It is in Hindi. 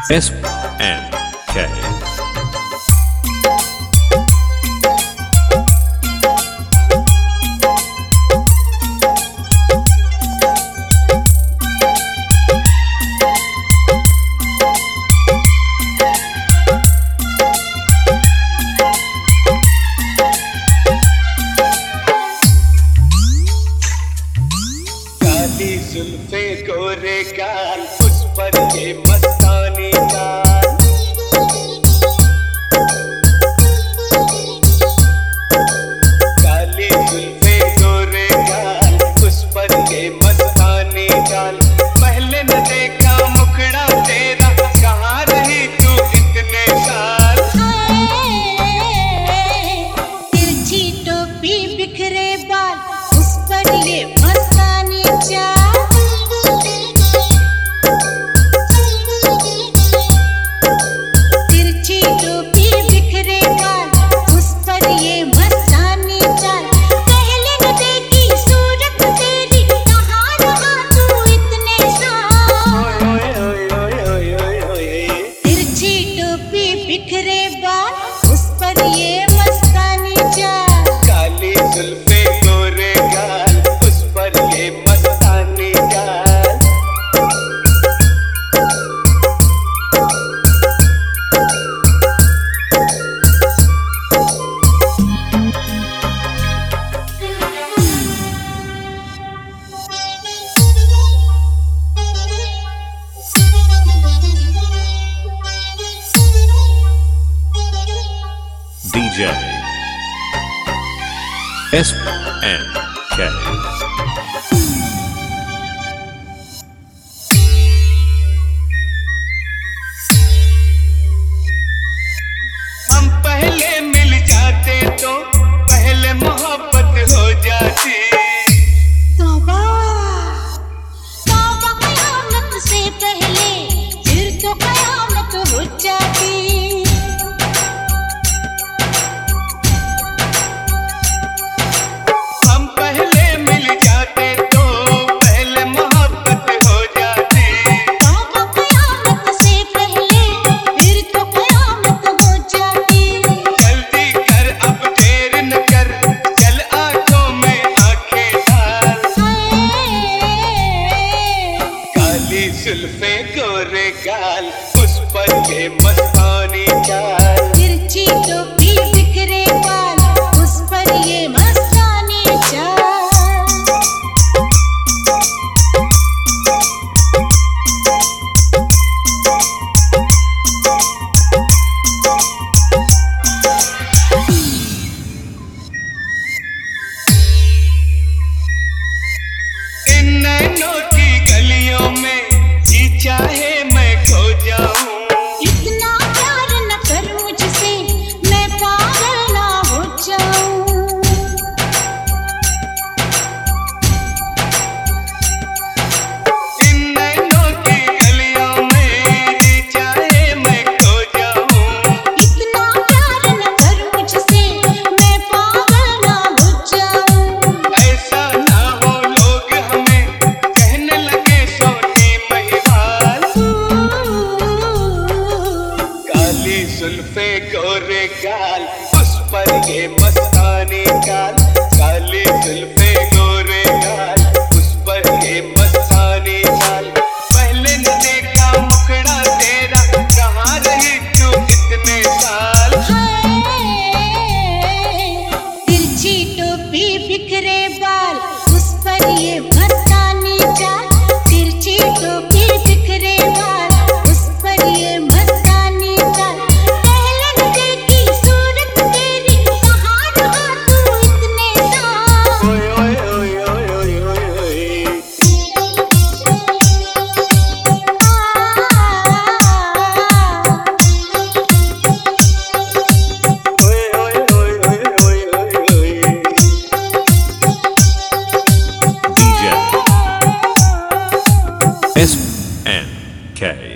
S and K. काली जुल्फे गोरे गाल उस पर ये मस्तानी गाल। काली जुल्फे गोरे गाल उस पर ये मस्तानी गाल। पहले न देखा मुखड़ा तेरा, कहाँ रही तू इतने साल। तिरछी टोपी बिखरे बाल उस पर ये मस्तानी चाल। तिरछी टोपी बिखरे बाल उस पर ये मस्तानी चाल। पहले न देखी सूरत तेरी, कहाँ रहा तू इतने साल। तिरछी टोपी बिखरे बाल उस पर ये मस्तानी चाल। काली जुल्फे गोरे गाल उस पर ये मस्तानी गाल। DJ S and K. हम पहले मिल जाते तो पहले मोहब्बत हो जाती। तौबा तौबा कयामत से पहले, फिर तो कयामत हो जाती। हम पहले मिल जाते तो पहले मोहब्बत हो जाती। तौबा कयामत से पहले, फिर तो कयामत हो जाती। जल्दी कर अब देर न कर, चल आंखों में आंखें डाल। काली जुल्फे गोरे गाल उस पर ये मस्तानी चाल। तिरछी टोपी बिखरे बाल उस पर ये मस्तानी चाल। इन नैनों की गलियों में जी चाहे मैं खो जाऊं। इतना प्यार न कर मुझसे, मैं पागल ना हो जाऊं। इन नैनों की गलियों में जी चाहे मैं खो जाऊं। इतना प्यार न कर मुझसे, मैं पागल ना हो जाऊं। ऐसा ना हो लोग हमें कहने लगे सोनी महिवाल। काली जुल्फे गोरे गाल उस पर ये मस्तानी गाल। काली जुल्फे गोरे गाल उस पर ये मस्तानी गाल। पहले न देखा मुखड़ा तेरा, कहाँ रही तू इतने साल। तिरछी टोपी बिखरे बाल उस पर ये मस्तानी चाल। तिरछी टोपी बिखरे बाल उस पर ये मस्तानी चाल। पहले न देखी सूरत तेरी, कहाँ रहा तू इतने साल। ओए ओए ओए ओए ओए ओए ओए। ओए ओए ओए ओए ओए ओए। DJ S and K.